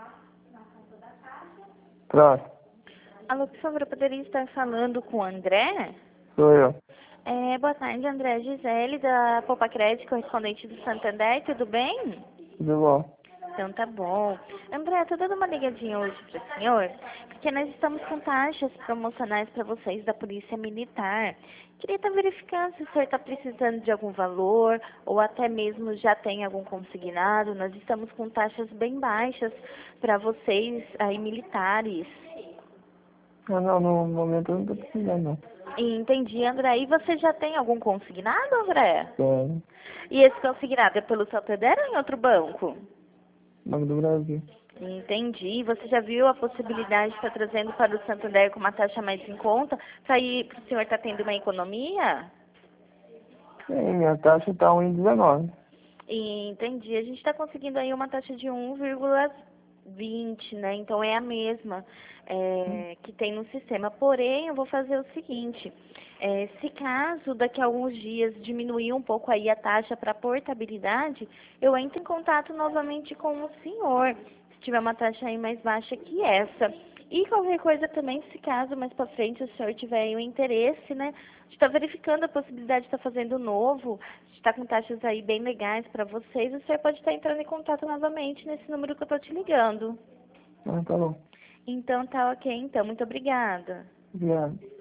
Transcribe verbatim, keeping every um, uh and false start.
Próximo. Alô, por favor, eu poderia estar falando com o André? Sou eu. É, boa tarde, André. Gisele, da Poupa Crédito, correspondente do Santander, tudo bem? Tudo bom? Então tá bom. André, estou dando uma ligadinha hoje para o senhor, porque nós estamos com taxas promocionais para vocês da Polícia Militar. Queria estar verificando se o senhor está precisando de algum valor, ou até mesmo já tem algum consignado. Nós estamos com taxas bem baixas para vocês aí militares. Não, não, no momento eu não tô precisando, não. Entendi, André. E você já tem algum consignado, André? Tem. E esse consignado é pelo Santander ou em outro banco? Banco do Brasil. Entendi. Você já viu a possibilidade de estar trazendo para o Santander com uma taxa mais em conta, para o senhor estar tendo uma economia? Sim, minha taxa tá um vírgula dezenove. Entendi. A gente está conseguindo aí uma taxa de um vírgula vinte, né? Então é a mesma é, que tem no sistema. Porém, eu vou fazer o seguinte. É, se caso daqui a alguns dias diminuir um pouco aí a taxa para portabilidade, eu entro em contato novamente com o senhor, se tiver uma taxa aí mais baixa que essa. E qualquer coisa também, se caso mais para frente o senhor tiver aí o interesse, né, de estar verificando a possibilidade de estar fazendo novo, de estar com taxas aí bem legais para vocês, o senhor pode estar entrando em contato novamente nesse número que eu estou te ligando. Ah, tá bom. Então tá ok, então. Muito obrigada. Obrigado.